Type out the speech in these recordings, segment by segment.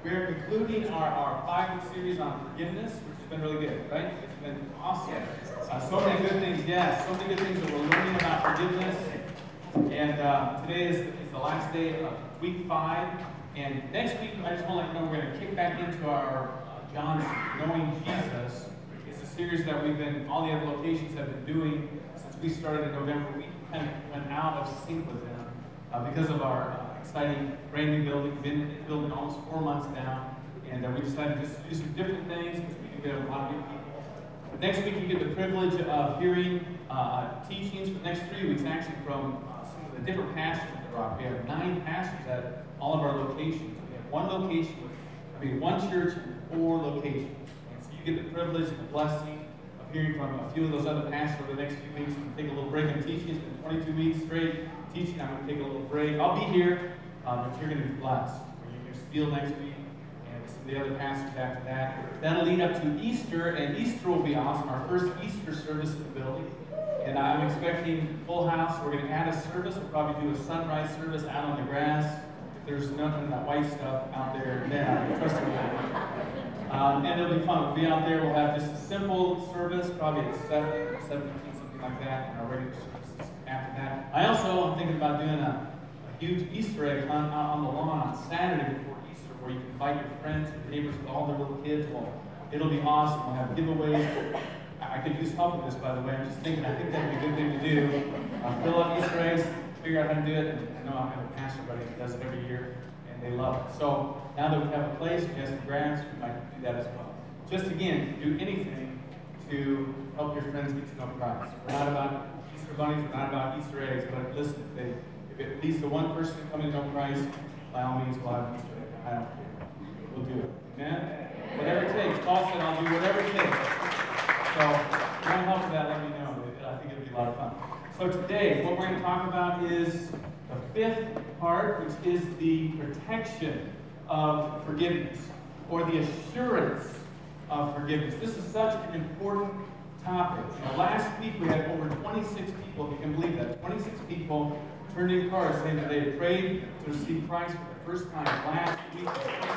We're concluding our 5-week series on forgiveness, which has been really good, right? It's been awesome. So many good things, yes. So many good things that we're learning about forgiveness. And today is the last day of week 5. And next week, I just want to let you know we're going to kick back into our John's Knowing Jesus. It's a series that all the other locations have been doing since we started in November. We kind of went out of sync with them because of our exciting brand new building. We've been in the building almost 4 months now. And we decided just to do some different things because we can get a lot of new people. But next week, you get the privilege of hearing teachings for the next 3 weeks, actually, from some of the different pastors at the Rock. We have 9 pastors at all of our locations. We have one church and 4 locations. And so you get the privilege and the blessing of hearing from a few of those other pastors over the next few weeks. I'm going to take a little break in teaching. It's been 22 weeks straight teaching. I'm going to take a little break. I'll be here, but you're going to be blessed. You're going to steal next week, and some of the other pastors after that. That'll lead up to Easter, and Easter will be awesome. Our first Easter service in the building. And I'm expecting full house. We're going to add a service. We'll probably do a sunrise service out on the grass. There's nothing of that white stuff out there now, trust me. And it'll be fun. We'll be out there. We'll have just a simple service, probably at 7, 17, something like that, and our regular services after that. I'm thinking about doing a huge Easter egg hunt out on the lawn on Saturday before Easter, where you can invite your friends and neighbors with all their little kids. Well, it'll be awesome. We'll have giveaways. I could use help with this, by the way. I'm just thinking, I think that'd be a good thing to do. Fill out Easter eggs, figure out how to do it, and I know I have a pastor buddy who does it every year, and they love it. So now that we have a place, we have some grants, we might do that as well. Just again, do anything to help your friends get to know Christ. We're not about Easter bunnies, we're not about Easter eggs, but listen, if it leads to one person coming to know Christ, by all means, we'll have an Easter egg. I don't care. We'll do it. Amen? Whatever it takes. Paul said, I'll do whatever it takes. So if you want help with that, let me know. I think it'll be a lot of fun. So today, what we're going to talk about is the 5th part, which is the protection of forgiveness, or the assurance of forgiveness. This is such an important topic. Last week we had over 26 people, if you can believe that, 26 people turned in cards saying that they had prayed to receive Christ for the first time last week.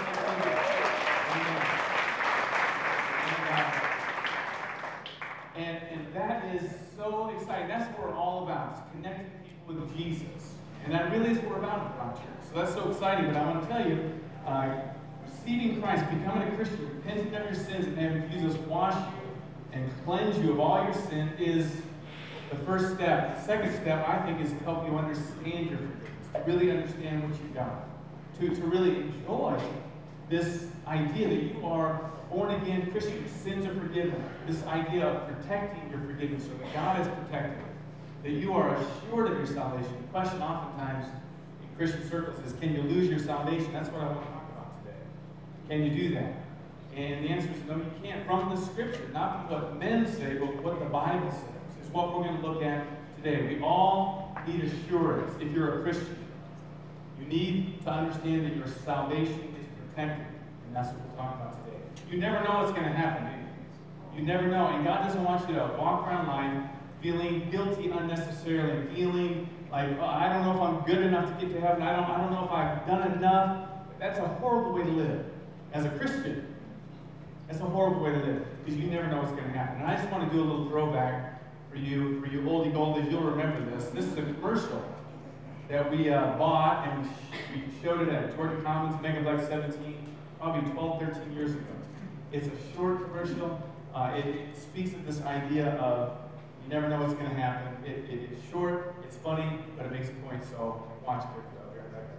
And that is so exciting. That's what we're all about, is connecting people with Jesus. And that really is what we're about at Rock Church. So that's so exciting. But I want to tell you, receiving Christ, becoming a Christian, repenting of your sins, and having Jesus wash you and cleanse you of all your sin is the first step. The second step, I think, is to help you understand your forgiveness, to really understand what you've got, to really enjoy this idea that you are born-again Christian, your sins are forgiven, this idea of protecting your forgiveness, or that God is protecting it, that you are assured of your salvation. The question oftentimes in Christian circles is, can you lose your salvation? That's what I want to talk about today. Can you do that? And the answer is no, you can't. From the Scripture, not what men say, but what the Bible says, is what we're going to look at today. We all need assurance if you're a Christian. You need to understand that your salvation is protected, and that's what we'll talk about today. You never know what's going to happen, do you? You never know, and God doesn't want you to walk around life feeling guilty unnecessarily, feeling like, oh, I don't know if I'm good enough to get to heaven, I don't know if I've done enough. That's a horrible way to live. As a Christian, that's a horrible way to live, because you never know what's going to happen. And I just want to do a little throwback for you oldie goldies. You'll remember this. This is a commercial that we bought, and we showed it at Georgia Commons, Mega Black 17, probably 12, 13 years ago. It's a short commercial. It speaks of this idea of you never know what's going to happen. It is short, it's funny, but it makes a point, so watch it. I'll be right back.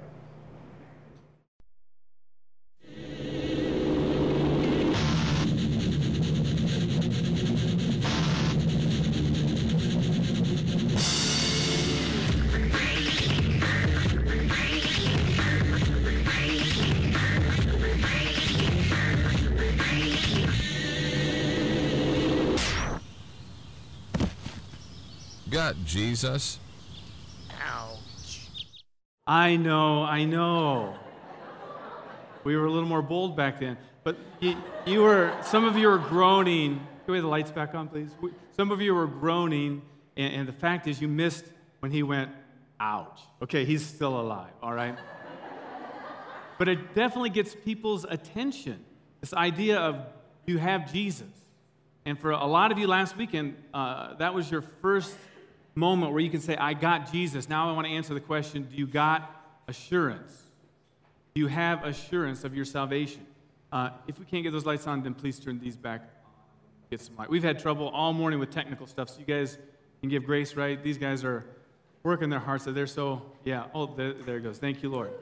Got Jesus? Ouch. I know. We were a little more bold back then. But some of you were groaning. Can we have the lights back on, please? Some of you were groaning, and the fact is you missed when he went, ouch. Okay, he's still alive, all right? but it definitely gets people's attention. This idea of you have Jesus. And for a lot of you last weekend, that was your first moment where you can say, I got Jesus. Now I want to answer the question, do you got assurance? Do you have assurance of your salvation? If we can't get those lights on, then please turn these back. Get some light. We've had trouble all morning with technical stuff, so you guys can give grace, right? These guys are working their hearts. So they're so, yeah. Oh, there it goes. Thank you, Lord.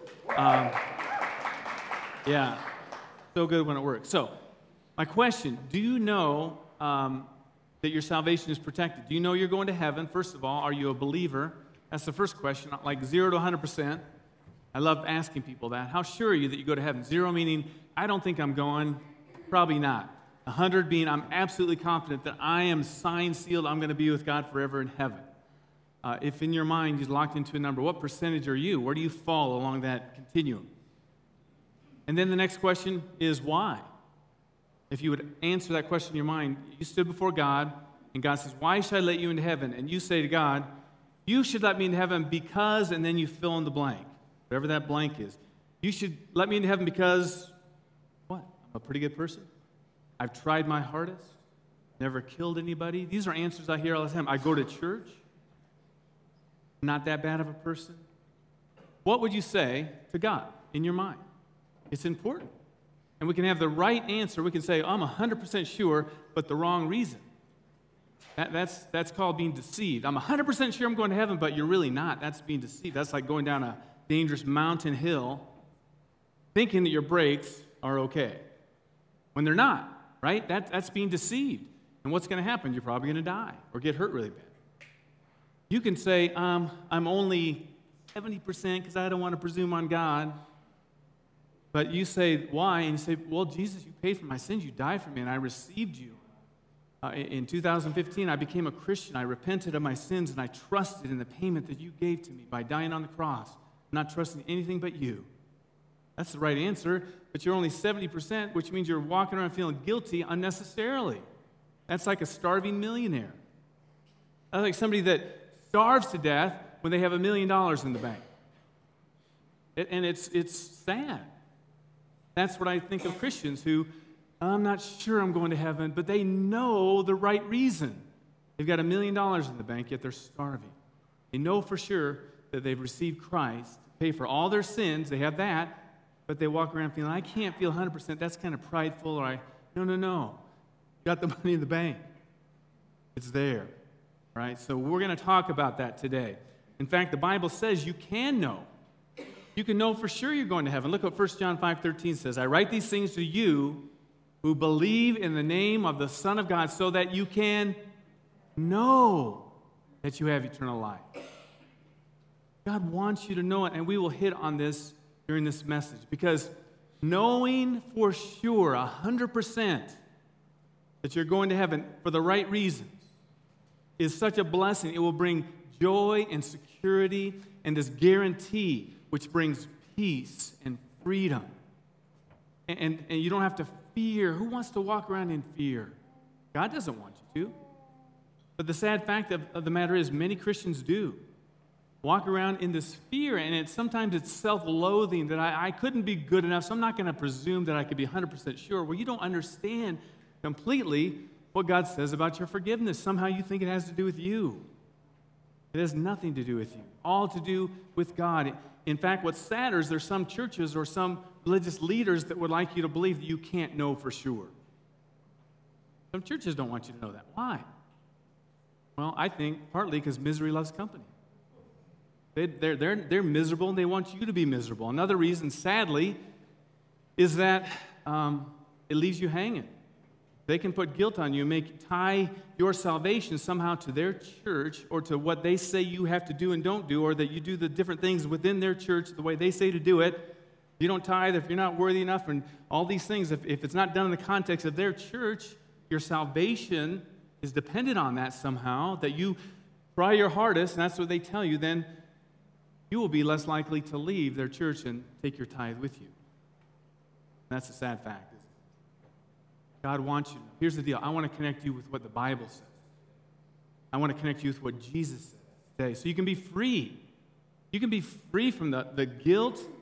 Yeah, so good when it works. So, my question, do you know that your salvation is protected? Do you know you're going to heaven? First of all, are you a believer? That's the first question, like 0 to 100%. I love asking people that. How sure are you that you go to heaven? 0 meaning, I don't think I'm going. Probably not. 100 being, I'm absolutely confident that I am signed, sealed, I'm going to be with God forever in heaven. If in your mind you're locked into a number, what percentage are you? Where do you fall along that continuum? And then the next question is why? If you would answer that question in your mind, you stood before God, and God says, why should I let you into heaven? And you say to God, you should let me into heaven because, and then you fill in the blank, whatever that blank is. You should let me into heaven because, what? I'm a pretty good person. I've tried my hardest, never killed anybody. These are answers I hear all the time. I go to church, not that bad of a person. What would you say to God in your mind? It's important. And we can have the right answer. We can say, I'm 100% sure, but the wrong reason. That's called being deceived. I'm 100% sure I'm going to heaven, but you're really not. That's being deceived. That's like going down a dangerous mountain hill thinking that your brakes are okay when they're not, right? That's being deceived. And what's going to happen? You're probably going to die or get hurt really bad. You can say, I'm only 70% because I don't want to presume on God. But you say, why? And you say, well, Jesus, you paid for my sins. You died for me, and I received you. In 2015, I became a Christian. I repented of my sins, and I trusted in the payment that you gave to me by dying on the cross, not trusting anything but you. That's the right answer, but you're only 70%, which means you're walking around feeling guilty unnecessarily. That's like a starving millionaire. That's like somebody that starves to death when they have $1 million in the bank. And it's sad. That's what I think of Christians who, I'm not sure I'm going to heaven, but they know the right reason. They've got $1 million in the bank, yet they're starving. They know for sure that they've received Christ to pay for all their sins. They have that, but they walk around feeling, I can't feel 100%. That's kind of prideful. Or no. Got the money in the bank. It's there, right? So we're going to talk about that today. In fact, the Bible says you can know. You can know for sure you're going to heaven. Look what 1 John 5:13 says. I write these things to you who believe in the name of the Son of God so that you can know that you have eternal life. God wants you to know it, and we will hit on this during this message because knowing for sure 100% that you're going to heaven for the right reasons is such a blessing. It will bring joy and security and this guarantee which brings peace and freedom. And you don't have to fear. Who wants to walk around in fear? God doesn't want you to. But the sad fact of the matter is many Christians do. Walk around in this fear, and sometimes it's self-loathing that I couldn't be good enough, so I'm not going to presume that I could be 100% sure. Well, you don't understand completely what God says about your forgiveness. Somehow you think it has to do with you. It has nothing to do with you. All to do with God. In fact, what's sadder is there's some churches or some religious leaders that would like you to believe that you can't know for sure. Some churches don't want you to know that. Why? Well, I think partly because misery loves company. They're miserable, and they want you to be miserable. Another reason, sadly, is that it leaves you hanging. They can put guilt on you and tie your salvation somehow to their church or to what they say you have to do and don't do, or that you do the different things within their church the way they say to do it. You don't tithe if you're not worthy enough, and all these things. If it's not done in the context of their church, your salvation is dependent on that somehow, that you try your hardest, and that's what they tell you, then you will be less likely to leave their church and take your tithe with you. And that's a sad fact. God wants you. Here's the deal. I want to connect you with what the Bible says. I want to connect you with what Jesus says today. So you can be free. You can be free from the guilt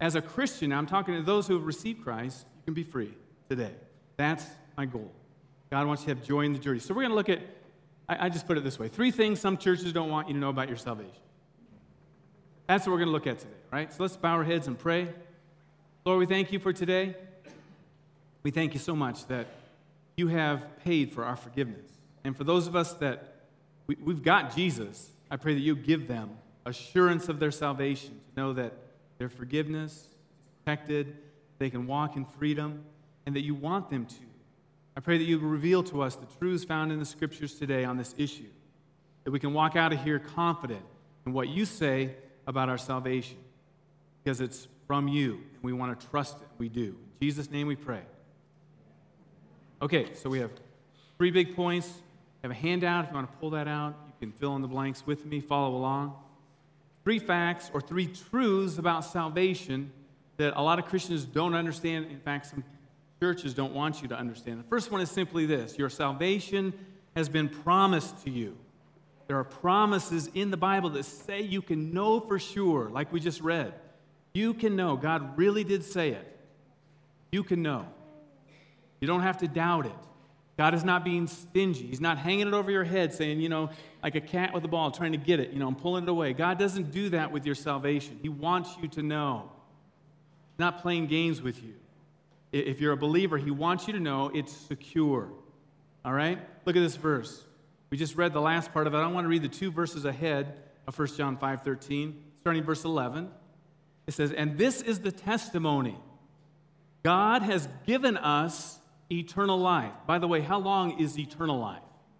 as a Christian, I'm talking to those who have received Christ, you can be free today. That's my goal. God wants you to have joy in the journey. So we're going to look at, I just put it this way, 3 things some churches don't want you to know about your salvation. That's what we're going to look at today, right? So let's bow our heads and pray. Lord, we thank you for today. We thank you so much that you have paid for our forgiveness. And for those of us that we've got Jesus, I pray that you give them assurance of their salvation, to know that their forgiveness is protected, they can walk in freedom, and that you want them to. I pray that you reveal to us the truths found in the Scriptures today on this issue, that we can walk out of here confident in what you say about our salvation, because it's from you, and we want to trust it. We do. In Jesus' name we pray. Okay, so we have 3 big points. I have a handout. If you want to pull that out, you can fill in the blanks with me, follow along. 3 facts or 3 truths about salvation that a lot of Christians don't understand. In fact, some churches don't want you to understand. The first one is simply this: your salvation has been promised to you. There are promises in the Bible that say you can know for sure, like we just read. You can know. God really did say it. You can know. You don't have to doubt it. God is not being stingy. He's not hanging it over your head saying, like a cat with a ball trying to get it, and pulling it away. God doesn't do that with your salvation. He wants you to know. He's not playing games with you. If you're a believer, he wants you to know it's secure. All right? Look at this verse. We just read the last part of it. I want to read the 2 verses ahead of 1 John 5:13, starting verse 11. It says, "And this is the testimony. God has given us eternal life." By the way, how long is eternal life?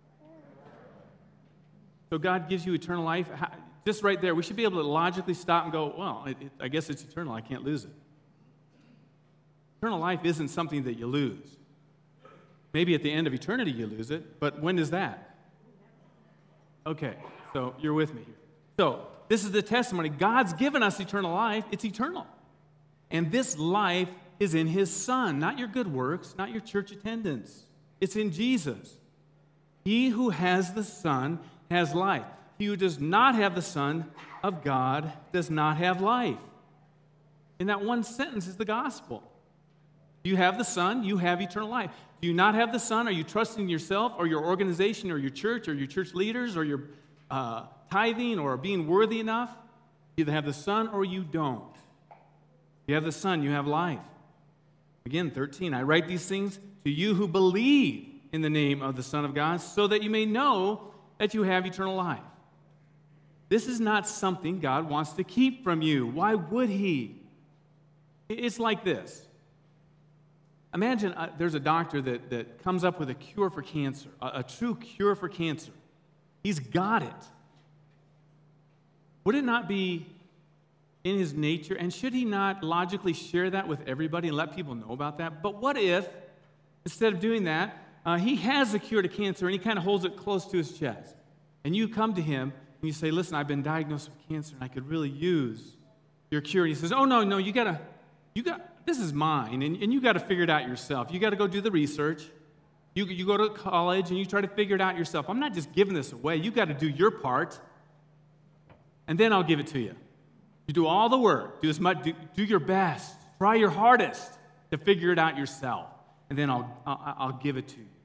So God gives you eternal life. Just right there, we should be able to logically stop and go, well, I guess it's eternal. I can't lose it. Eternal life isn't something that you lose. Maybe at the end of eternity you lose it, but when is that? Okay, so you're with me here. So this is the testimony. God's given us eternal life. It's eternal. And this life is in his Son, not your good works, not your church attendance. It's in Jesus. He who has the Son has life. He who does not have the Son of God does not have life. In that one sentence is the gospel. Do you have the Son? You have eternal life. Do you not have the Son? Are you trusting yourself or your organization or your church leaders or your tithing or being worthy enough? You either have the Son or you don't. You have the Son, you have life. Again, 13, "I write these things to you who believe in the name of the Son of God, so that you may know that you have eternal life." This is not something God wants to keep from you. Why would he? It's like this. Imagine there's a doctor that comes up with a cure for cancer, a true cure for cancer. He's got it. Would it not be in his nature, and should he not logically share that with everybody and let people know about that? But what if, instead of doing that, he has a cure to cancer and he kind of holds it close to his chest, and you come to him and you say, "Listen, I've been diagnosed with cancer and I could really use your cure." And he says, "Oh, no, you got this is mine, and you got to figure it out yourself. You got to go do the research. You go to college and you try to figure it out yourself. I'm not just giving this away. You got to do your part, and then I'll give it to you. You do all the work. Do your best. Try your hardest to figure it out yourself, and then I'll give it to you."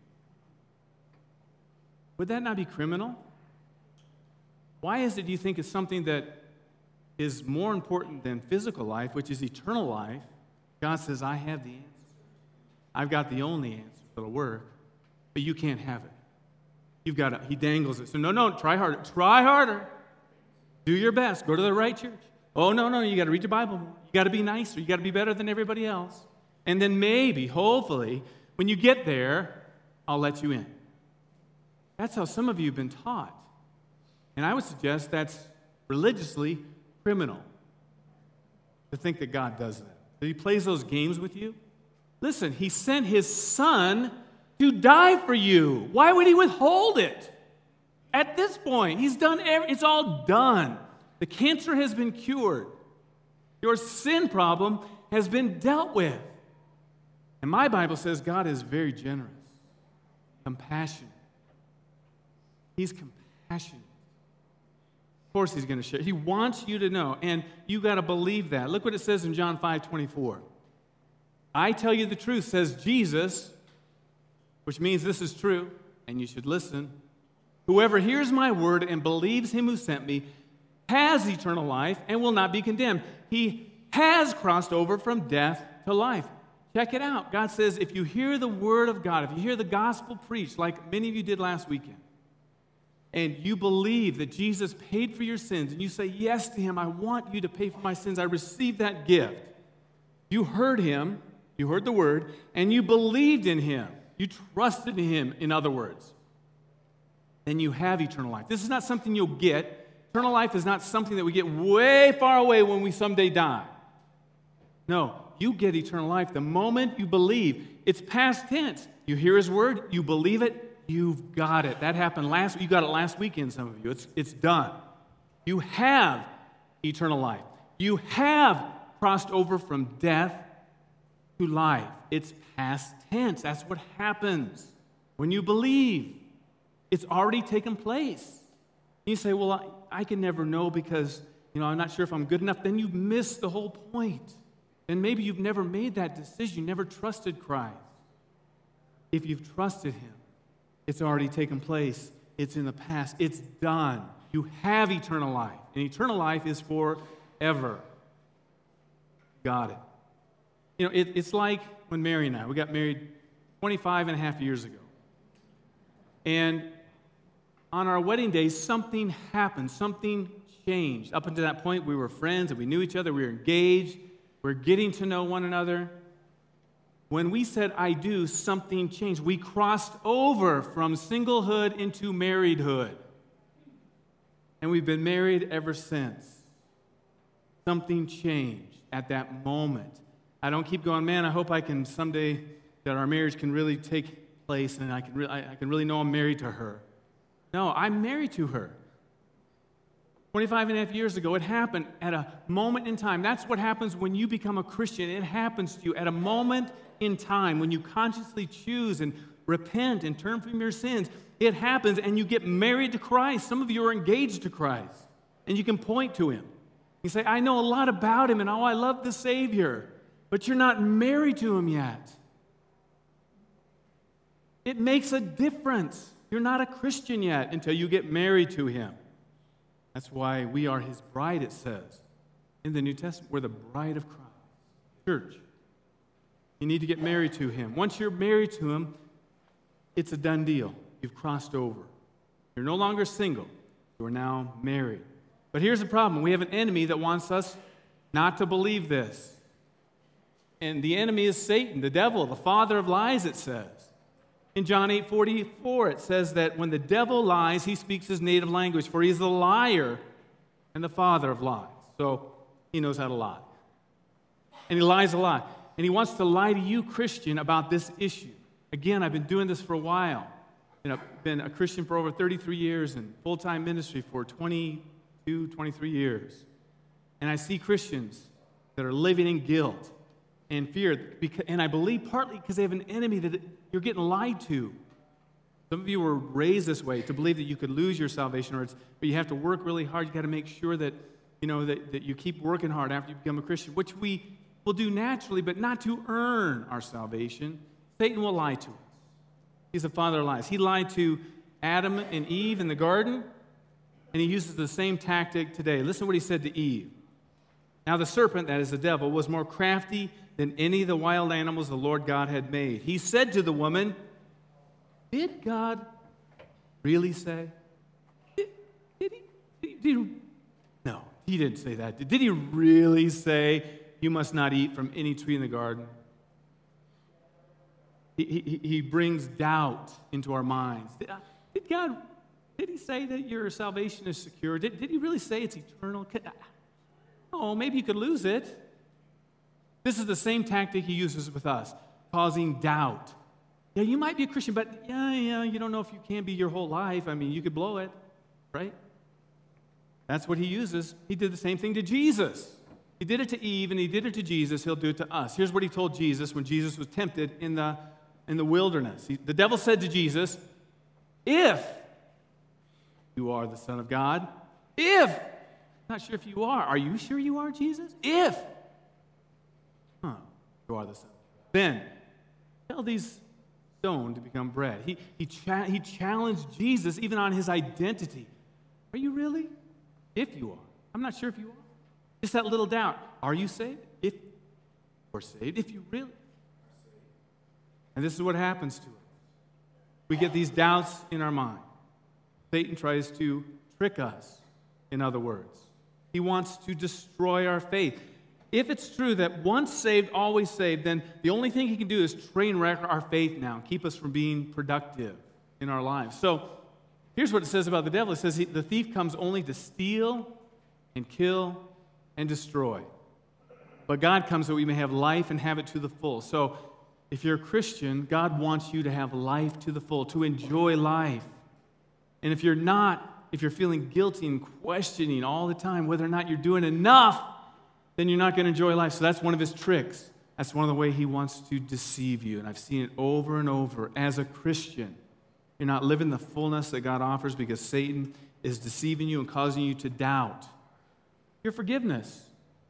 Would that not be criminal? Why is it, do you think, it's something that is more important than physical life, which is eternal life? God says, "I have the answer. I've got the only answer that'll work, but you can't have it. He dangles it. So no, try harder. Try harder. Do your best. Go to the right church. Oh, no, you got to read your Bible more. You got to be nicer. You got to be better than everybody else. And then maybe, hopefully, when you get there, I'll let you in." That's how some of you have been taught. And I would suggest that's religiously criminal to think that God does that. That he plays those games with you. Listen, he sent his Son to die for you. Why would he withhold it? At this point, he's done it's all done. The cancer has been cured. Your sin problem has been dealt with. And my Bible says God is very generous, compassionate. He's compassionate course he's going to share. He wants you to know, and you got to believe that. Look what it says in John 5:24. I tell you the truth, says Jesus, which means this is true, and you should listen. Whoever hears my word and believes him who sent me has eternal life and will not be condemned. He has crossed over from death to life. Check it out. God says if you hear the word of God, if you hear the gospel preached, like many of you did last weekend, and you believe that Jesus paid for your sins, and you say yes to him, I want you to pay for my sins, I received that gift. You heard him, you heard the word, and you believed in him. You trusted in him, in other words. Then you have eternal life. This is not something you'll get. Eternal life is not something that we get way far away when we someday die. No, you get eternal life the moment you believe. It's past tense. You hear his word, you believe it, you've got it. That happened you got it last weekend, some of you. It's done. You have eternal life. You have crossed over from death to life. It's past tense. That's what happens when you believe. It's already taken place. You say, well, I can never know because, I'm not sure if I'm good enough. Then you've missed the whole point. And maybe you've never made that decision. You never trusted Christ. If you've trusted him, it's already taken place. It's in the past. It's done. You have eternal life. And eternal life is forever. Got it. It's like when Mary and I, we got married 25 and a half years ago. And on our wedding day, something happened. Something changed. Up until that point, we were friends and we knew each other. We were engaged. We were getting to know one another. When we said, I do, something changed. We crossed over from singlehood into marriedhood. And we've been married ever since. Something changed at that moment. I don't keep going, man, I hope I can someday, that our marriage can really take place and I can really know I'm married to her. No, I'm married to her. 25 and a half years ago, it happened at a moment in time. That's what happens when you become a Christian. It happens to you at a moment in time when you consciously choose and repent and turn from your sins. It happens and you get married to Christ. Some of you are engaged to Christ and you can point to him. You say, I know a lot about him and I love the Savior, but you're not married to him yet. It makes a difference. You're not a Christian yet until you get married to him. That's why we are his bride, it says. In the New Testament, we're the bride of Christ. Church, you need to get married to him. Once you're married to him, it's a done deal. You've crossed over. You're no longer single. You are now married. But here's the problem. We have an enemy that wants us not to believe this. And the enemy is Satan, the devil, the father of lies, it says. In John 8:44, it says that when the devil lies, he speaks his native language, for he is the liar and the father of lies. So he knows how to lie. And he lies a lot. And he wants to lie to you, Christian, about this issue. Again, I've been doing this for a while. I've been a Christian for over 33 years and full-time ministry for 22, 23 years. And I see Christians that are living in guilt and fear, and I believe partly because they have an enemy that you're getting lied to. Some of you were raised this way to believe that you could lose your salvation, or you have to work really hard. You got to make sure that that you keep working hard after you become a Christian, which we will do naturally, but not to earn our salvation. Satan will lie to us. He's the father of lies. He lied to Adam and Eve in the garden, and he uses the same tactic today. Listen to what he said to Eve. Now the serpent, that is the devil, was more crafty than any of the wild animals the Lord God had made. He said to the woman, did God really say? Did he? No, he didn't say that. Did he really say you must not eat from any tree in the garden? He brings doubt into our minds. Did he say that your salvation is secure? Did he really say it's eternal? Oh, maybe you could lose it. This is the same tactic he uses with us, causing doubt. Yeah, you might be a Christian, but you don't know if you can be your whole life. I mean, you could blow it, right? That's what he uses. He did the same thing to Jesus. He did it to Eve, and he did it to Jesus. He'll do it to us. Here's what he told Jesus when Jesus was tempted in the wilderness. The devil said to Jesus, if you are the Son of God, If. Not sure if you are. Are you sure you are, Jesus? If. You are the Son. Then, tell these stone to become bread. He challenged Jesus even on his identity. Are you really? If you are. I'm not sure if you are. Just that little doubt. Are you saved? If you're saved. If you really are saved. And this is what happens to us. We get these doubts in our mind. Satan tries to trick us, in other words. He wants to destroy our faith. If it's true that once saved, always saved, then the only thing he can do is train wreck our faith now and keep us from being productive in our lives. So here's what it says about the devil. It says the thief comes only to steal and kill and destroy. But God comes that we may have life and have it to the full. So if you're a Christian, God wants you to have life to the full, to enjoy life. And if you're not, if you're feeling guilty and questioning all the time whether or not you're doing enough, then you're not going to enjoy life. So that's one of his tricks. That's one of the ways he wants to deceive you. And I've seen it over and over. As a Christian, you're not living the fullness that God offers because Satan is deceiving you and causing you to doubt your forgiveness.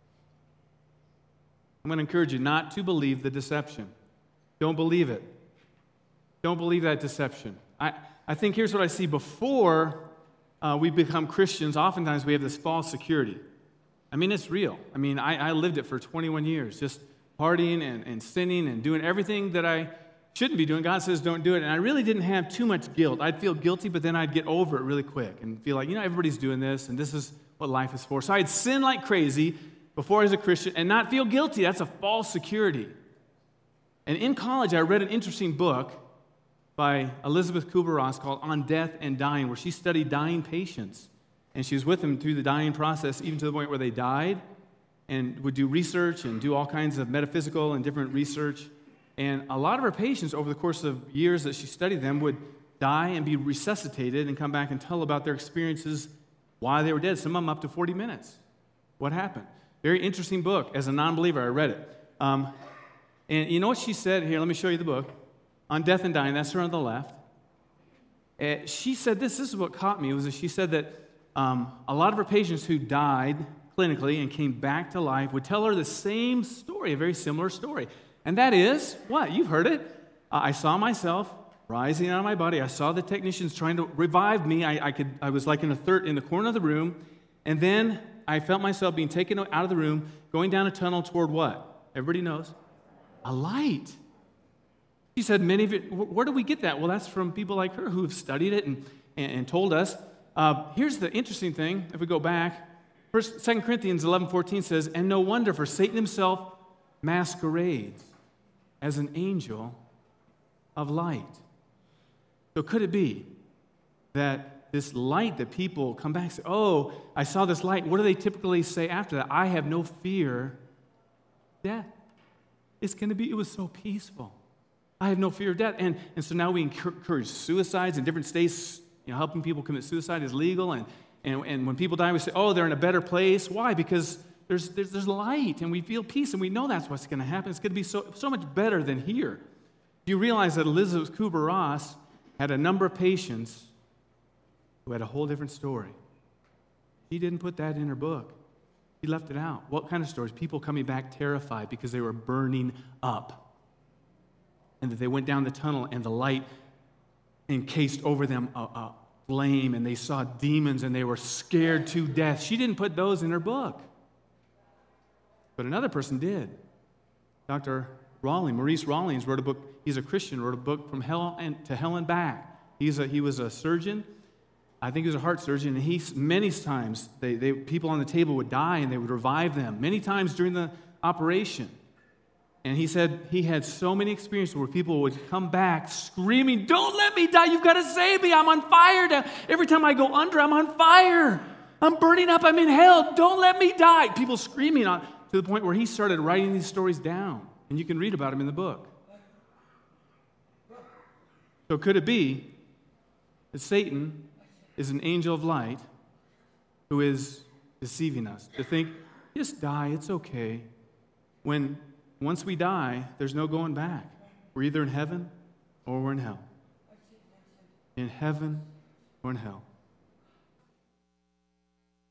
I'm going to encourage you not to believe the deception. Don't believe it. Don't believe that deception. I think here's what I see. Before we become Christians, oftentimes we have this false security. I mean, it's real. I mean, I lived it for 21 years, just partying and sinning and doing everything that I shouldn't be doing. God says don't do it. And I really didn't have too much guilt. I'd feel guilty, but then I'd get over it really quick and feel like, everybody's doing this, and this is what life is for. So I'd sin like crazy before I was a Christian and not feel guilty. That's a false security. And in college, I read an interesting book by Elizabeth Kubler-Ross called On Death and Dying, where she studied dying patients. And she was with them through the dying process, even to the point where they died, and would do research and do all kinds of metaphysical and different research. And a lot of her patients, over the course of years that she studied them, would die and be resuscitated and come back and tell about their experiences while they were dead, some of them up to 40 minutes. What happened? Very interesting book. As a non-believer, I read it. And you know what she said? Here, let me show you the book. On Death and Dying, that's her on the left. She said this is what caught me, was that she said that a lot of her patients who died clinically and came back to life would tell her the same story, a very similar story. And that is, what? You've heard it. I saw myself rising out of my body. I saw the technicians trying to revive me. I was like in the corner of the room. And then I felt myself being taken out of the room, going down a tunnel toward what? Everybody knows. A light. She said, many of it, where do we get that? Well, that's from people like her who have studied it and told us. Here's the interesting thing, if we go back. 2 Corinthians 11:14 says, and no wonder, for Satan himself masquerades as an angel of light. So could it be that this light that people come back and say, oh, I saw this light. What do they typically say after that? I have no fear of death. It was so peaceful. I have no fear of death. And so now we encourage suicides in different states. Helping people commit suicide is legal. And when people die, we say, oh, they're in a better place. Why? Because there's light, and we feel peace, and we know that's what's going to happen. It's going to be so much better than here. Do you realize that Elizabeth Kubler-Ross had a number of patients who had a whole different story? She didn't put that in her book. She left it out. What kind of stories? People coming back terrified because they were burning up. And that they went down the tunnel and the light encased over them a flame, and they saw demons and they were scared to death. She didn't put those in her book. But another person did. Dr. Maurice Rawlings wrote a book. He's a Christian, wrote a book From Hell and Back. He was a surgeon. I think he was a heart surgeon, and many times people on the table would die and they would revive them, many times during the operation. And he said he had so many experiences where people would come back screaming, don't let me die, you've got to save me, I'm on fire now. Every time I go under, I'm on fire. I'm burning up, I'm in hell, don't let me die. People screaming to the point where he started writing these stories down. And you can read about them in the book. So could it be that Satan is an angel of light who is deceiving us to think, just die, it's okay, when once we die, there's no going back. We're either in heaven or we're in hell. In heaven or in hell.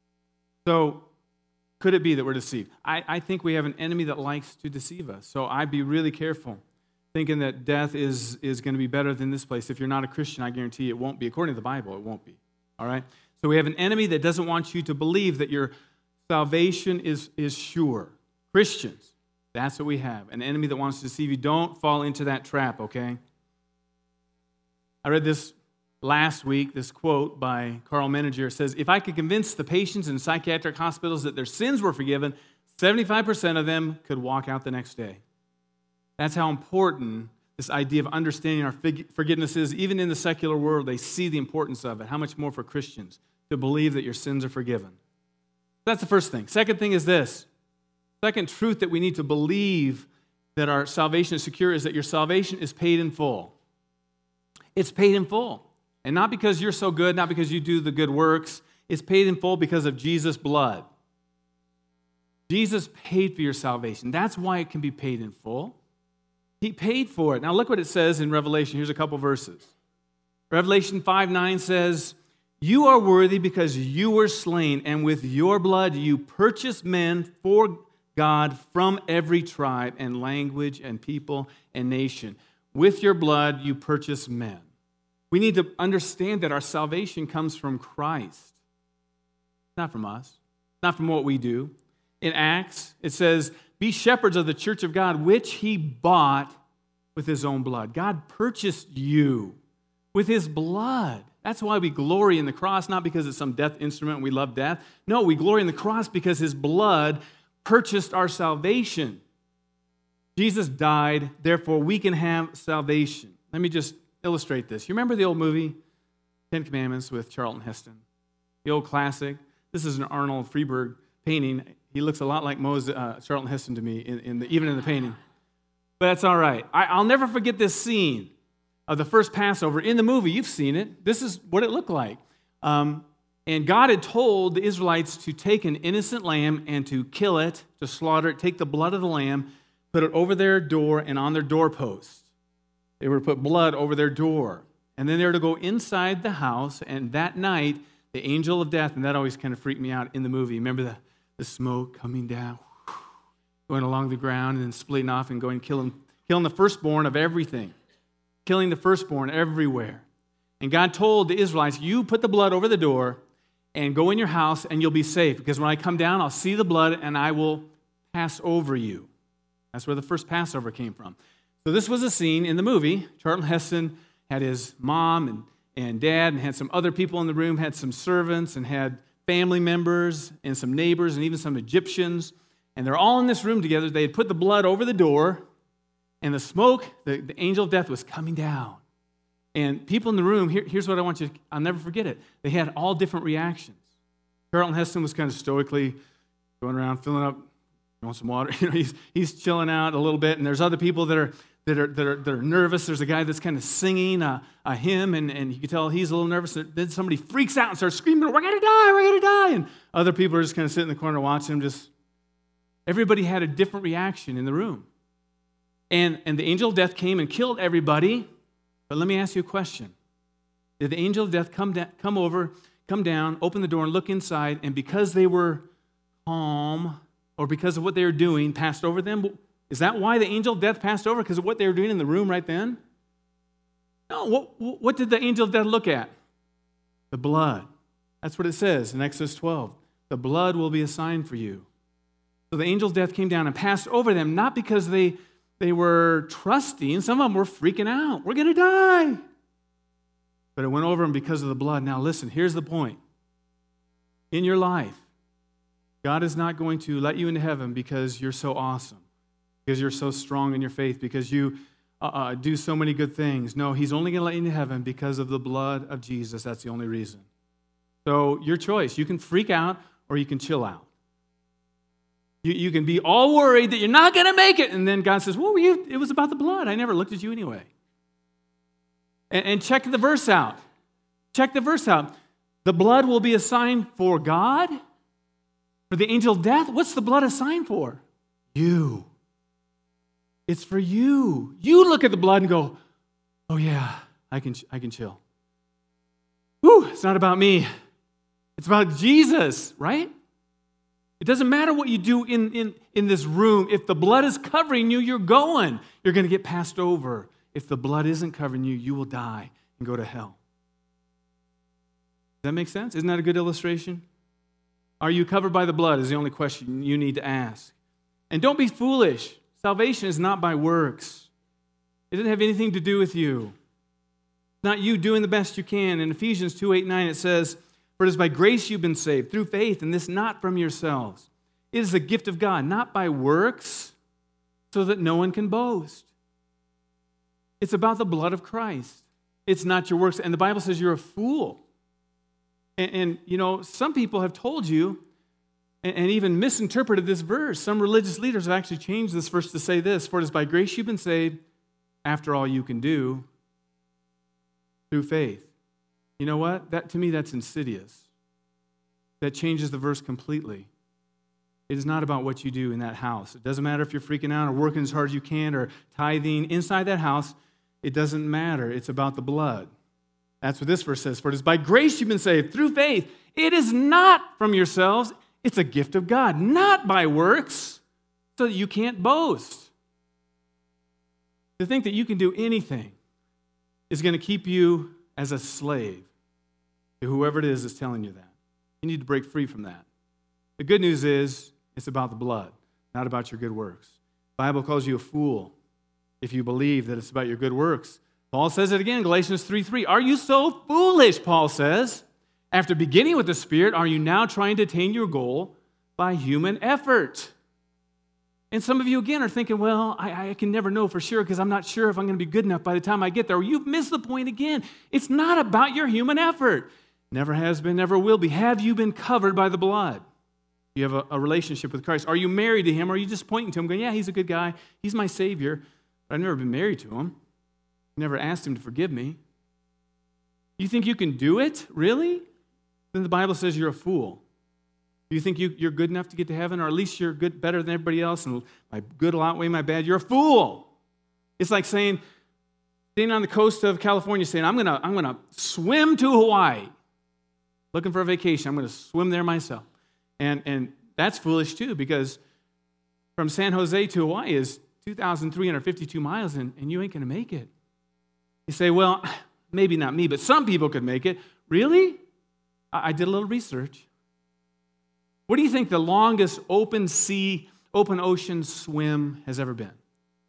So could it be that we're deceived? I think we have an enemy that likes to deceive us. So I'd be really careful thinking that death is going to be better than this place. If you're not a Christian, I guarantee you it won't be. According to the Bible, it won't be. All right? So we have an enemy that doesn't want you to believe that your salvation is sure. Christians, that's what we have. An enemy that wants to deceive you. Don't fall into that trap, okay? I read this last week, this quote by Carl Menninger. It says, if I could convince the patients in psychiatric hospitals that their sins were forgiven, 75% of them could walk out the next day. That's how important this idea of understanding our forgiveness is. Even in the secular world, they see the importance of it. How much more for Christians to believe that your sins are forgiven? That's the first thing. Second thing is this. Second truth that we need to believe that our salvation is secure is that your salvation is paid in full. It's paid in full. And not because you're so good, not because you do the good works. It's paid in full because of Jesus' blood. Jesus paid for your salvation. That's why it can be paid in full. He paid for it. Now look what it says in Revelation. Here's a couple verses. Revelation 5:9 says, you are worthy because you were slain, and with your blood you purchased men for God from every tribe and language and people and nation. With your blood you purchased men. We need to understand that our salvation comes from Christ, not from us, not from what we do. In Acts, it says, be shepherds of the church of God, which he bought with his own blood. God purchased you with his blood. That's why we glory in the cross, not because it's some death instrument and we love death. No, we glory in the cross because his blood purchased our salvation. Jesus died, therefore we can have salvation. Let me just illustrate this. You remember the old movie, Ten Commandments with Charlton Heston? The old classic. This is an Arnold Freeberg painting. He looks a lot like Charlton Heston to me, even in the painting. But that's all right. I'll never forget this scene of the first Passover. In the movie, you've seen it. This is what it looked like. And God had told the Israelites to take an innocent lamb and to kill it, to slaughter it, take the blood of the lamb, put it over their door and on their doorpost. They were to put blood over their door. And then they were to go inside the house, and that night, the angel of death, and that always kind of freaked me out in the movie. Remember the smoke coming down, going along the ground, and then splitting off and going killing the firstborn of everything. Killing the firstborn everywhere. And God told the Israelites, you put the blood over the door and go in your house and you'll be safe. Because when I come down, I'll see the blood and I will pass over you. That's where the first Passover came from. So this was a scene in the movie. Charlton Heston had his mom and dad and had some other people in the room, had some servants and had family members and some neighbors and even some Egyptians. And they're all in this room together. They had put the blood over the door. And the smoke, the angel of death was coming down. And people in the room, here's what I want you to, I'll never forget it. They had all different reactions. Charlton Heston was kind of stoically going around, filling up, you want some water? You know, he's chilling out a little bit. And there's other people that are nervous. There's a guy that's kind of singing a hymn, and you can tell he's a little nervous. Then somebody freaks out and starts screaming, we're going to die. And other people are just kind of sitting in the corner watching him. Everybody had a different reaction in the room. And the angel of death came and killed everybody. But let me ask you a question. Did the angel of death come down, open the door, and look inside, and because they were calm, or because of what they were doing, passed over them? Is that why the angel of death passed over? Because of what they were doing in the room right then? No, what did the angel of death look at? The blood. That's what it says in Exodus 12. The blood will be a sign for you. So the angel of death came down and passed over them, not because they were trusting. Some of them were freaking out. We're going to die. But it went over them because of the blood. Now listen, here's the point. In your life, God is not going to let you into heaven because you're so awesome, because you're so strong in your faith, because you do so many good things. No, he's only going to let you into heaven because of the blood of Jesus. That's the only reason. So your choice. You can freak out or you can chill out. You can be all worried that you're not going to make it. And then God says, well, it was about the blood. I never looked at you anyway. And check the verse out. Check the verse out. The blood will be a sign for God, for the angel of death. What's the blood a sign for? You. It's for you. You look at the blood and go, oh yeah, I can chill. Whew, it's not about me. It's about Jesus, right? It doesn't matter what you do in this room. If the blood is covering you, you're going. You're going to get passed over. If the blood isn't covering you, you will die and go to hell. Does that make sense? Isn't that a good illustration? Are you covered by the blood is the only question you need to ask. And don't be foolish. Salvation is not by works. It doesn't have anything to do with you. It's not you doing the best you can. In Ephesians 2:8-9 it says, "For it is by grace you've been saved, through faith, and this not from yourselves. It is a gift of God, not by works, so that no one can boast." It's about the blood of Christ. It's not your works. And the Bible says you're a fool. And you know, some people have told you and even misinterpreted this verse. Some religious leaders have actually changed this verse to say this, "For it is by grace you've been saved, after all you can do, through faith." You know what? To me, that's insidious. That changes the verse completely. It is not about what you do in that house. It doesn't matter if you're freaking out or working as hard as you can or tithing inside that house. It doesn't matter. It's about the blood. That's what this verse says. "For it is by grace you've been saved, through faith. It is not from yourselves. It's a gift of God, not by works, so that you can't boast." To think that you can do anything is going to keep you as a slave to whoever it is that's telling you that. You need to break free from that. The good news is it's about the blood, not about your good works. The Bible calls you a fool if you believe that it's about your good works. Paul says it again, Galatians 3:3. "Are you so foolish," Paul says, "after beginning with the Spirit, are you now trying to attain your goal by human effort?" And some of you, again, are thinking, well, I can never know for sure because I'm not sure if I'm going to be good enough by the time I get there. You've missed the point again. It's not about your human effort. Never has been, never will be. Have you been covered by the blood? You have a relationship with Christ. Are you married to him? Or are you just pointing to him going, yeah, he's a good guy. He's my Savior. But I've never been married to him. Never asked him to forgive me. You think you can do it? Really? Then the Bible says you're a fool. Do you think you're good enough to get to heaven? Or at least you're good, better than everybody else, and my good will outweigh my bad? You're a fool. It's like saying, staying on the coast of California, saying, I'm gonna swim to Hawaii. Looking for a vacation. I'm going to swim there myself. And that's foolish too, because from San Jose to Hawaii is 2,352 miles, and you ain't going to make it. You say, well, maybe not me, but some people could make it. Really? I did a little research. What do you think the longest open ocean swim has ever been?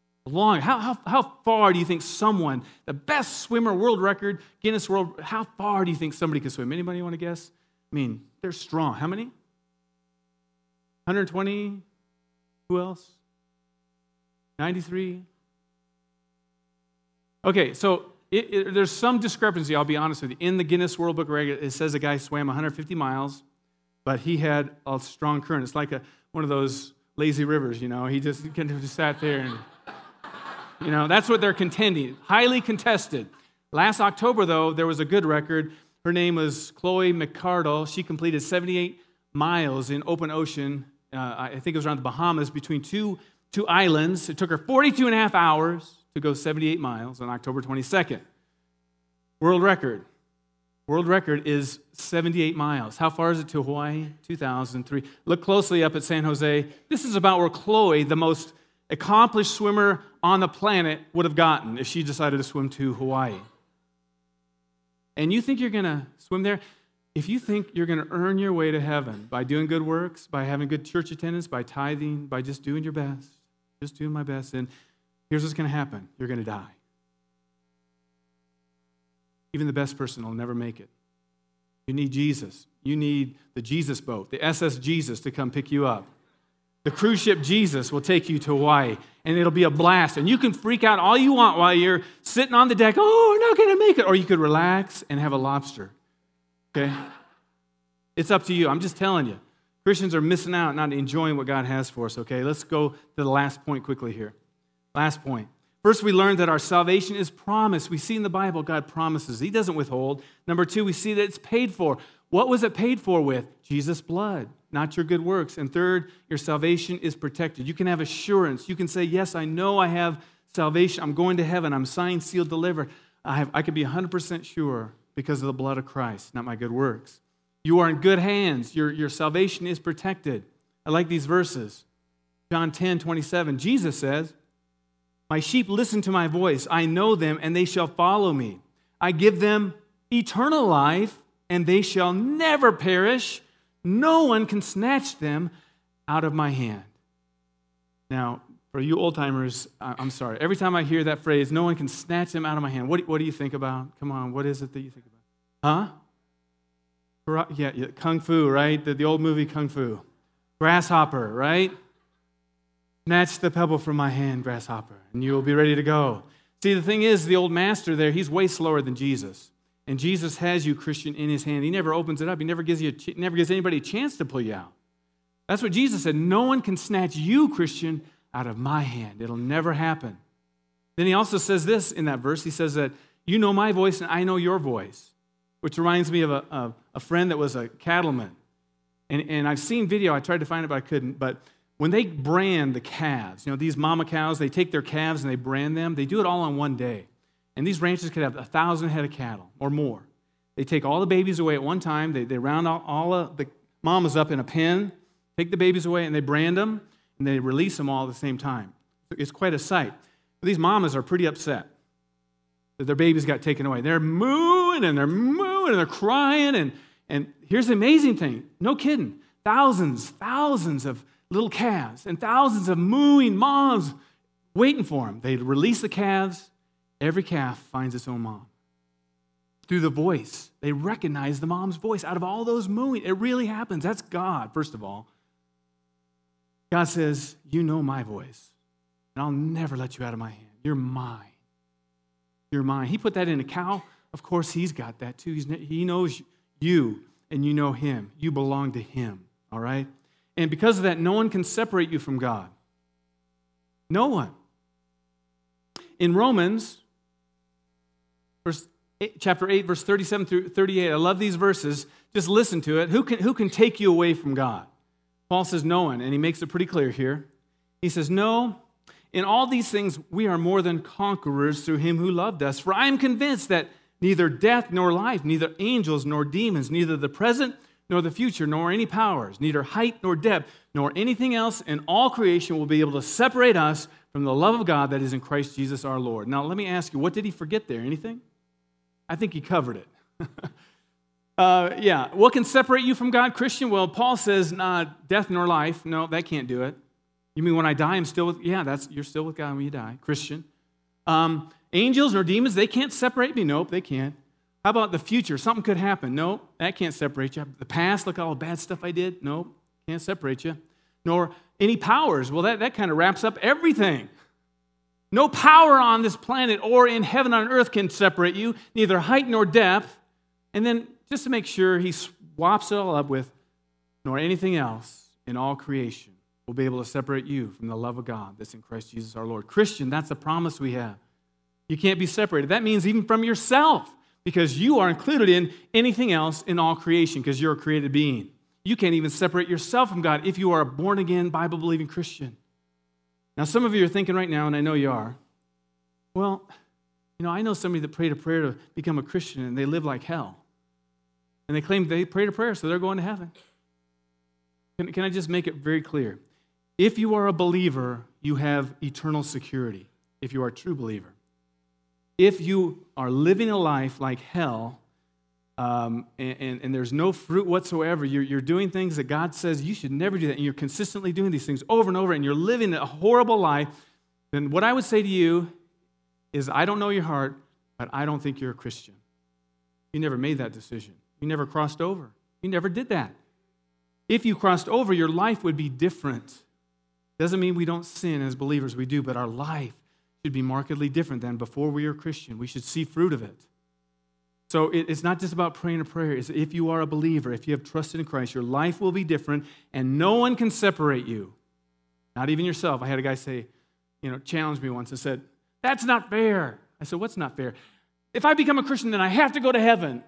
How far do you think someone, the best swimmer, world record, Guinness World, how far do you think somebody could swim? Anybody want to guess? I mean, they're strong. How many? 120? Who else? 93? Okay, so there's some discrepancy, I'll be honest with you. In the Guinness World Book of Records, it says a guy swam 150 miles, but he had a strong current. It's like one of those lazy rivers, you know. He just sat there and... You know, that's what they're contending. Highly contested. Last October, though, there was a good record. Her name was Chloe McCardle. She completed 78 miles in open ocean. I think it was around the Bahamas between two islands. It took her 42 and a half hours to go 78 miles on October 22nd. World record. World record is 78 miles. How far is it to Hawaii? 2,003. Look closely up at San Jose. This is about where Chloe, the most accomplished swimmer on the planet, would have gotten if she decided to swim to Hawaii. And you think you're going to swim there? If you think you're going to earn your way to heaven by doing good works, by having good church attendance, by tithing, by just doing your best, just doing my best, then here's what's going to happen. You're going to die. Even the best person will never make it. You need Jesus. You need the Jesus boat, the SS Jesus, to come pick you up. The cruise ship Jesus will take you to Hawaii, and it'll be a blast. And you can freak out all you want while you're sitting on the deck. Oh, we're not going to make it. Or you could relax and have a lobster. Okay? It's up to you. I'm just telling you. Christians are missing out, not enjoying what God has for us. Okay? Let's go to the last point quickly here. Last point. First, we learned that our salvation is promised. We see in the Bible God promises. He doesn't withhold. Number two, we see that it's paid for. What was it paid for with? Jesus' blood, not your good works. And third, your salvation is protected. You can have assurance. You can say, yes, I know I have salvation. I'm going to heaven. I'm signed, sealed, delivered. I can be 100% sure because of the blood of Christ, not my good works. You are in good hands. Your salvation is protected. I like these verses. John 10:27, Jesus says, "My sheep listen to my voice. I know them, and they shall follow me. I give them eternal life, and they shall never perish. No one can snatch them out of my hand." Now, for you old-timers, I'm sorry. Every time I hear that phrase, "no one can snatch them out of my hand," what do you think about? Come on, what is it that you think about? Huh? Yeah, Kung Fu, right? The old movie Kung Fu. Grasshopper, right? "Snatch the pebble from my hand, grasshopper, and you will be ready to go." See, the thing is, the old master there, he's way slower than Jesus. And Jesus has you, Christian, in his hand. He never opens it up. He never gives anybody a chance to pull you out. That's what Jesus said. No one can snatch you, Christian, out of my hand. It'll never happen. Then he also says this in that verse. He says that you know my voice and I know your voice, which reminds me of a friend that was a cattleman. And I've seen video. I tried to find it, but I couldn't. But when they brand the calves, these mama cows, they take their calves and they brand them. They do it all on one day. And these ranches could have 1,000 head of cattle or more. They take all the babies away at one time. They round all of the mamas up in a pen, take the babies away, and they brand them, and they release them all at the same time. It's quite a sight. But these mamas are pretty upset that their babies got taken away. They're mooing, and they're crying. And here's the amazing thing. No kidding. Thousands of little calves and thousands of mooing moms waiting for them. They release the calves. Every calf finds its own mom. Through the voice, they recognize the mom's voice. Out of all those mooing, it really happens. That's God, first of all. God says, you know my voice, and I'll never let you out of my hand. You're mine. You're mine. He put that in a cow. Of course, he's got that too. He knows you, and you know him. You belong to him, all right? And because of that, no one can separate you from God. No one. In Romans, chapter 8, verse 37 through 38, I love these verses. Just listen to it. Who can take you away from God? Paul says no one, and he makes it pretty clear here. He says, no, in all these things we are more than conquerors through him who loved us. For I am convinced that neither death nor life, neither angels nor demons, neither the present nor the future, nor any powers, neither height nor depth, nor anything else in all creation will be able to separate us from the love of God that is in Christ Jesus our Lord. Now, let me ask you, what did he forget there? Anything? I think he covered it. What can separate you from God, Christian? Well, Paul says, death nor life. No, that can't do it. You mean when I die, I'm still with, you're still with God when you die, Christian. Angels or demons, they can't separate me. Nope, they can't. How about the future? Something could happen. Nope, that can't separate you. The past, look at all the bad stuff I did. Nope, can't separate you. Nor any powers. Well, that kind of wraps up everything. No power on this planet or in heaven on earth can separate you, neither height nor depth. And then, just to make sure, he swaps it all up with, nor anything else in all creation will be able to separate you from the love of God that's in Christ Jesus our Lord. Christian, that's the promise we have. You can't be separated. That means even from yourself, because you are included in anything else in all creation, because you're a created being. You can't even separate yourself from God if you are a born-again, Bible-believing Christian. Now, some of you are thinking right now, and I know you are, well, I know somebody that prayed a prayer to become a Christian, and they live like hell. And they claim they prayed a prayer, so they're going to heaven. Can I just make it very clear? If you are a believer, you have eternal security, if you are a true believer. If you are living a life like hell, and there's no fruit whatsoever, you're doing things that God says you should never do that, and you're consistently doing these things over and over, and you're living a horrible life, then what I would say to you is, I don't know your heart, but I don't think you're a Christian. You never made that decision. You never crossed over. You never did that. If you crossed over, your life would be different. Doesn't mean we don't sin as believers, we do, but our life should be markedly different than before we were Christian. We should see fruit of it. So it's not just about praying a prayer. It's if you are a believer, if you have trusted in Christ, your life will be different, and no one can separate you, not even yourself. I had a guy say, challenged me once and said, that's not fair. I said, what's not fair? If I become a Christian, then I have to go to heaven.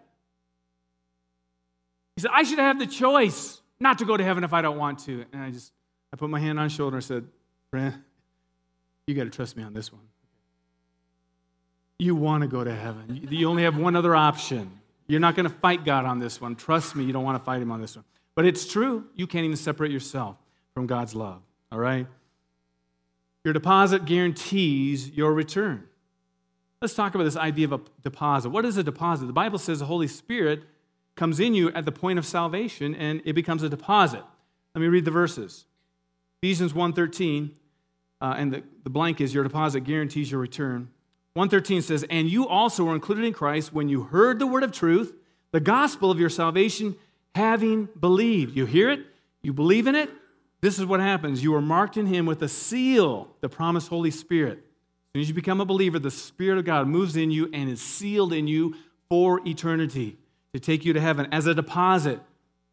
He said, I should have the choice not to go to heaven if I don't want to. And I put my hand on his shoulder and said, friend, you got to trust me on this one. You want to go to heaven. You only have one other option. You're not going to fight God on this one. Trust me, you don't want to fight him on this one. But it's true. You can't even separate yourself from God's love, all right? Your deposit guarantees your return. Let's talk about this idea of a deposit. What is a deposit? The Bible says the Holy Spirit comes in you at the point of salvation, and it becomes a deposit. Let me read the verses. Ephesians 1:13, and the blank is your deposit guarantees your return. 1:13 says, and you also were included in Christ when you heard the word of truth, the gospel of your salvation, having believed. You hear it? You believe in it? This is what happens. You are marked in him with a seal, the promised Holy Spirit. As soon as you become a believer, the Spirit of God moves in you and is sealed in you for eternity to take you to heaven as a deposit.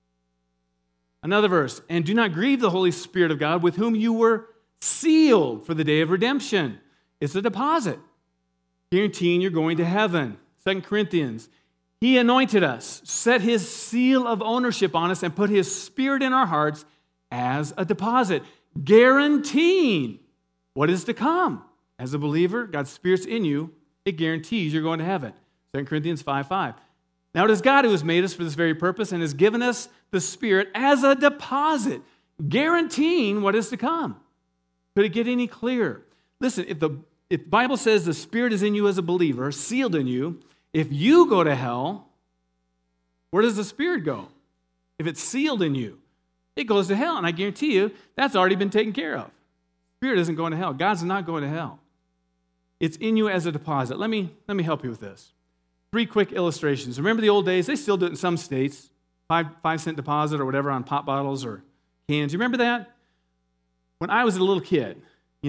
Another verse, and do not grieve the Holy Spirit of God with whom you were sealed for the day of redemption. It's a deposit, guaranteeing you're going to heaven. 2 Corinthians, he anointed us, set his seal of ownership on us, and put his Spirit in our hearts as a deposit, guaranteeing what is to come. As a believer, God's Spirit's in you. It guarantees you're going to heaven. 2 Corinthians 5:5. Now it is God who has made us for this very purpose and has given us the Spirit as a deposit, guaranteeing what is to come. Could it get any clearer? Listen, if the Bible says the Spirit is in you as a believer, sealed in you, if you go to hell, where does the Spirit go? If it's sealed in you, it goes to hell. And I guarantee you, that's already been taken care of. Spirit isn't going to hell. God's not going to hell. It's in you as a deposit. Let me help you with this. 3 quick illustrations. Remember the old days? They still do it in some states. 5-cent deposit or whatever on pop bottles or cans. You remember that? When I was a little kid,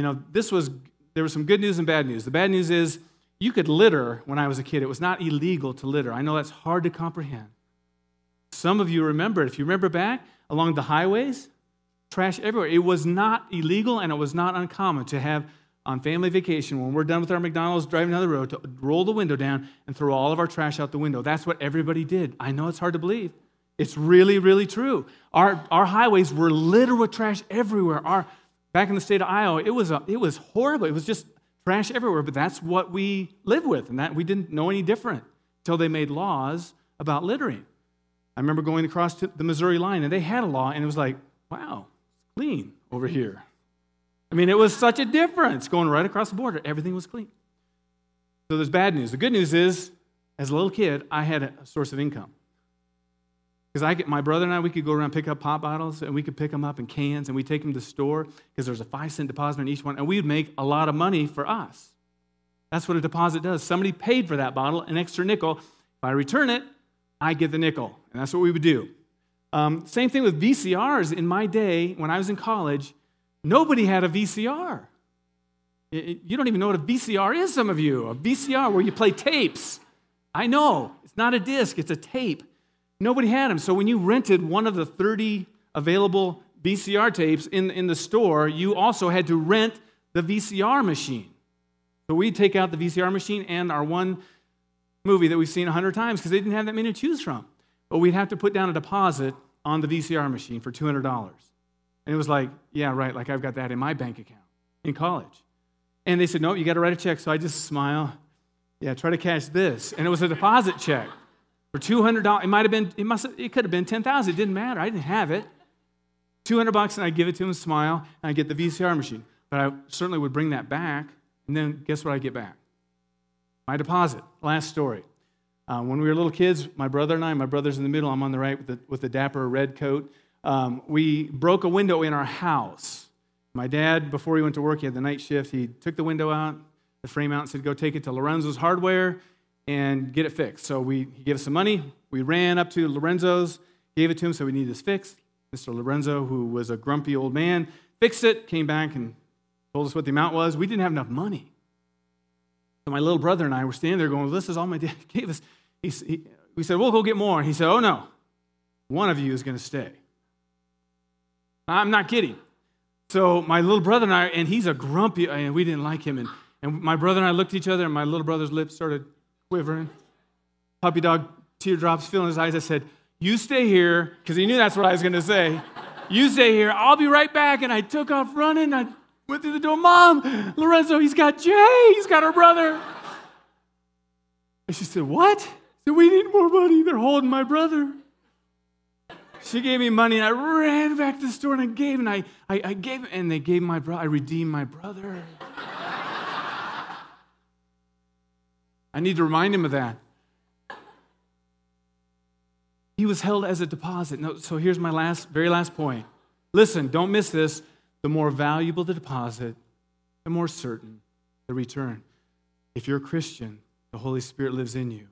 there was some good news and bad news. The bad news is you could litter when I was a kid. It was not illegal to litter. I know that's hard to comprehend. Some of you remember it. If you remember back along the highways, trash everywhere. It was not illegal and it was not uncommon to have on family vacation, when we're done with our McDonald's, driving down the road, to roll the window down and throw all of our trash out the window. That's what everybody did. I know it's hard to believe. It's really, really true. Our highways were littered with trash everywhere. Back in the state of Iowa, it was horrible. It was just trash everywhere, but that's what we lived with, and that we didn't know any different until they made laws about littering. I remember going across to the Missouri line, and they had a law, and it was like, wow, it's clean over here. I mean, it was such a difference going right across the border. Everything was clean. So there's bad news. The good news is, as a little kid, I had a source of income. Because my brother and I, we could go around and pick up pop bottles, and we could pick them up in cans, and we'd take them to the store because there's a 5-cent deposit on each one, and we'd make a lot of money for us. That's what a deposit does. Somebody paid for that bottle, an extra nickel. If I return it, I get the nickel, and that's what we would do. Same thing with VCRs. In my day, when I was in college, nobody had a VCR. You don't even know what a VCR is, some of you. A VCR where you play tapes. I know. It's not a disc. It's a tape. Nobody had them. So when you rented one of the 30 available VCR tapes in the store, you also had to rent the VCR machine. So we'd take out the VCR machine and our one movie that we've seen 100 times because they didn't have that many to choose from. But we'd have to put down a deposit on the VCR machine for $200. And it was like, yeah, right, like I've got that in my bank account in college. And they said, no, you got to write a check. So I just smile. Yeah, try to cash this. And it was a deposit check for $200. It could have been $10,000. It didn't matter. I didn't have it. $200, and I'd give it to him and smile, and I'd get the VCR machine. But I certainly would bring that back, and then guess what I get back? My deposit. Last story. When we were little kids, my brother and I, my brother's in the middle, I'm on the right with the dapper red coat. We broke a window in our house. My dad, before he went to work, he had the night shift. He took the window out, the frame out, and said, go take it to Lorenzo's Hardware and get it fixed. So he gave us some money. We ran up to Lorenzo's, gave it to him, so we needed this fixed. Mr. Lorenzo, who was a grumpy old man, fixed it, came back and told us what the amount was. We didn't have enough money. So my little brother and I were standing there going, well, this is all my dad gave us. We said, we'll go get more. And he said, oh, no, one of you is going to stay. I'm not kidding. So my little brother and I, and he's a grumpy, and we didn't like him. And my brother and I looked at each other, and my little brother's lips started quivering. Puppy dog teardrops filling his eyes. I said, you stay here, because he knew that's what I was going to say. You stay here. I'll be right back. And I took off running. I went through the door. Mom, Lorenzo, he's got Jay. He's got our brother. And she said, what? I said, we need more money. They're holding my brother. She She gave me money, and I ran back to the store, and I gave, and I gave, and they gave my brother. I redeemed my brother. I need to remind him of that. He was held as a deposit. No, so here's my very last point. Listen, don't miss this. The more valuable the deposit, the more certain the return. If you're a Christian, the Holy Spirit lives in you.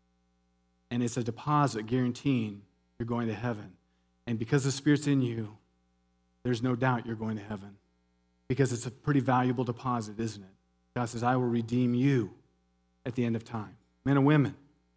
And it's a deposit guaranteeing you're going to heaven. And because the Spirit's in you, there's no doubt you're going to heaven. Because it's a pretty valuable deposit, isn't it? God says, I will redeem you at the end of time. Men and women,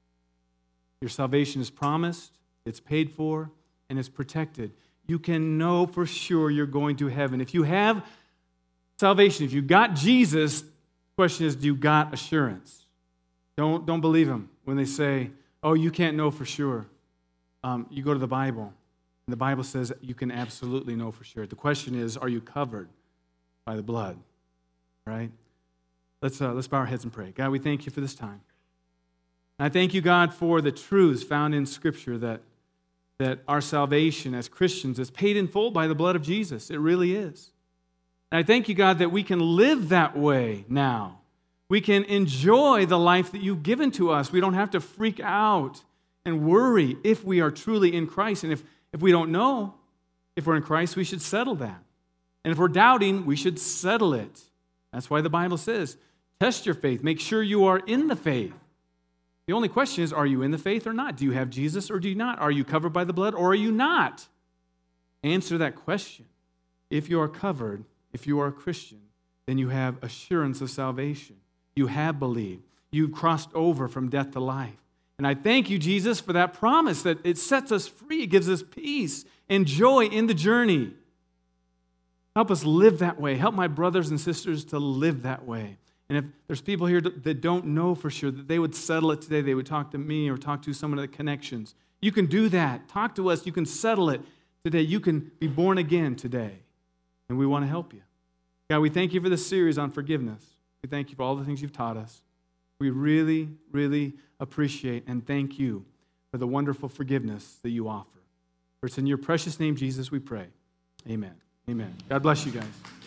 your salvation is promised, it's paid for, and it's protected. You can know for sure you're going to heaven. If you have salvation, if you got Jesus, the question is, do you got assurance? Don't believe them when they say, oh, you can't know for sure. You go to the Bible, and the Bible says you can absolutely know for sure. The question is, are you covered by the blood? Right? Let's bow our heads and pray. God, we thank you for this time. And I thank you, God, for the truths found in Scripture that our salvation as Christians is paid in full by the blood of Jesus. It really is. And I thank you, God, that we can live that way now. We can enjoy the life that you've given to us. We don't have to freak out and worry if we are truly in Christ. And if we don't know if we're in Christ, we should settle that. And if we're doubting, we should settle it. That's why the Bible says, test your faith. Make sure you are in the faith. The only question is, are you in the faith or not? Do you have Jesus or do you not? Are you covered by the blood or are you not? Answer that question. If you are covered, if you are a Christian, then you have assurance of salvation. You have believed. You crossed over from death to life. And I thank you, Jesus, for that promise that it sets us free. It gives us peace and joy in the journey. Help us live that way. Help my brothers and sisters to live that way. And if there's people here that don't know for sure, that they would settle it today, they would talk to me or talk to someone of the connections. You can do that. Talk to us. You can settle it today. You can be born again today. And we want to help you. God, we thank you for this series on forgiveness. We thank you for all the things you've taught us. We really, really appreciate and thank you for the wonderful forgiveness that you offer. For it's in your precious name, Jesus, we pray. Amen. Amen. God bless you guys.